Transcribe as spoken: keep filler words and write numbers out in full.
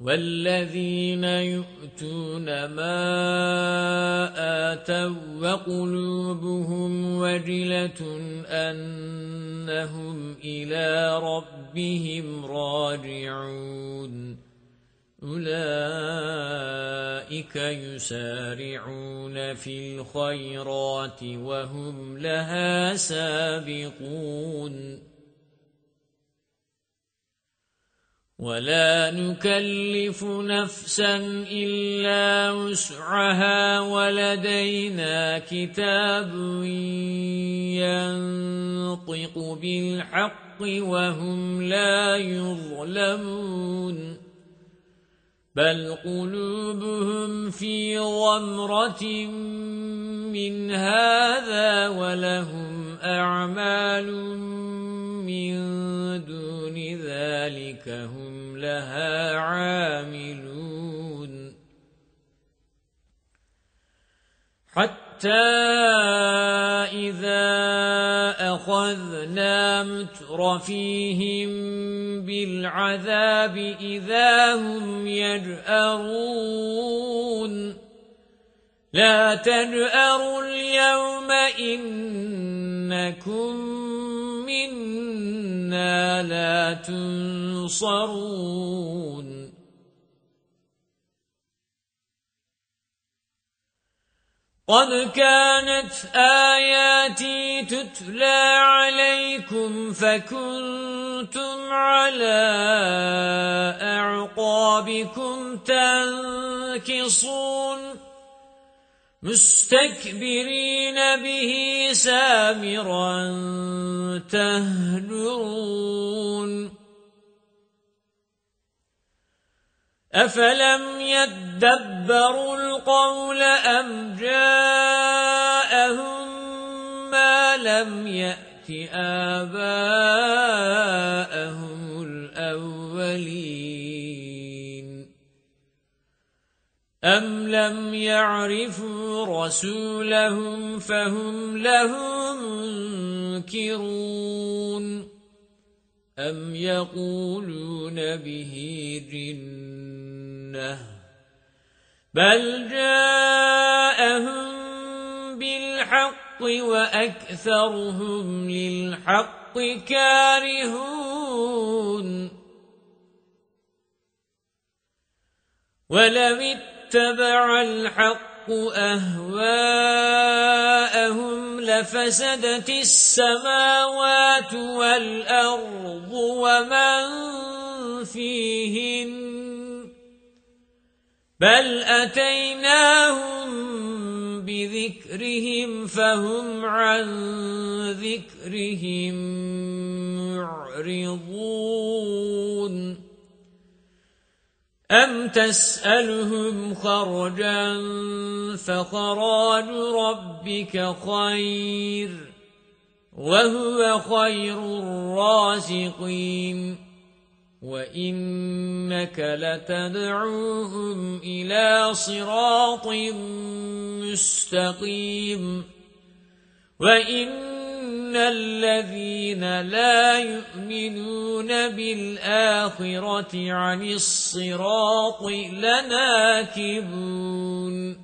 وَالَّذِينَ يُؤْتُونَ مَا آتَوا وَقُلُوبُهُمْ وَجِلَةٌ أَنَّهُمْ إِلَى رَبِّهِمْ رَاجِعُونَ أُولَئِكَ يُسَارِعُونَ فِي الْخَيْرَاتِ وَهُمْ لَهَا سَابِقُونَ وَلَا نُكَلِّفُ نَفْسًا إِلَّا وُسْعَهَا وَلَدَيْنَا كِتَابٌ يَنطِقُ بِالْحَقِّ وَهُمْ لَا يُظْلَمُونَ بَلْ قُلُوبُهُمْ فِي غَمْرَةٍ مِّنْ هَذَا وَلَهُمْ أَعْمَالٌ مِّن دُونِ ذَلِكَ هُمْ لَهَا عَامِلُونَ حَتَّى إِذَا أَخَذْنَا مُتْرَفِيهِم بِالْعَذَابِ إِذَا هُمْ يَجْأَرُونَ لَا تَجْأَرُوا الْيَوْمَ إِنَّكُمْ مِنَّا لَا تُنصَرُونَ قَدْ كَانَتْ آيَاتِي تُتْلَى عَلَيْكُمْ فَكُنْتُمْ عَلَى أَعْقَابِكُمْ تَنكِصُونَ مُسْتَكْبِرِينَ بِهِ سَامِرًا تَهْجُرُونَ أَفَلَمْ يَدَّبَّرُوا الْقَوْلَ أَمْ جَاءَهُم مَّا لَمْ يَأْتِ آبَاءَهُمُ الْأَوَّلِينَ أَمْ لَمْ يَعْرِفُوا رَسُولَهُمْ فَهُمْ لَهُ مُنكِرُونَ أَمْ يَقُولُونَ بِهِ جِنَّةٌ بَلْ جَاءَهُم بِالْحَقِّ وَأَكْثَرُهُمْ لِلْحَقِّ كَارِهُونَ وَلَوِ اتَّبَعَ الْحَقُّ أَهْوَاءَهُمْ لَفَسَدَتِ السَّمَاوَاتُ وَالْأَرْضُ وَمَن فِيهِنَّ بَلْ أَتَيْنَاهُمْ بِذِكْرِهِمْ فَهُمْ عَن ذِكْرِهِمْ مُعْرِضُونَ أَمْ تَسْأَلُهُمْ خَرْجًا فَخَرَاجُ رَبِّكَ خَيْرٌ وَهُوَ خَيْرُ الرَّازِقِينَ وَإِنَّكَ لَتَدْعُوهُمْ إِلَى صِرَاطٍ مُسْتَقِيمٍ وَإِنَّ الَّذِينَ لَا يُؤْمِنُونَ بِالْآخِرَةِ عَنِ الصِّرَاطِ لَنَاكِبُونَ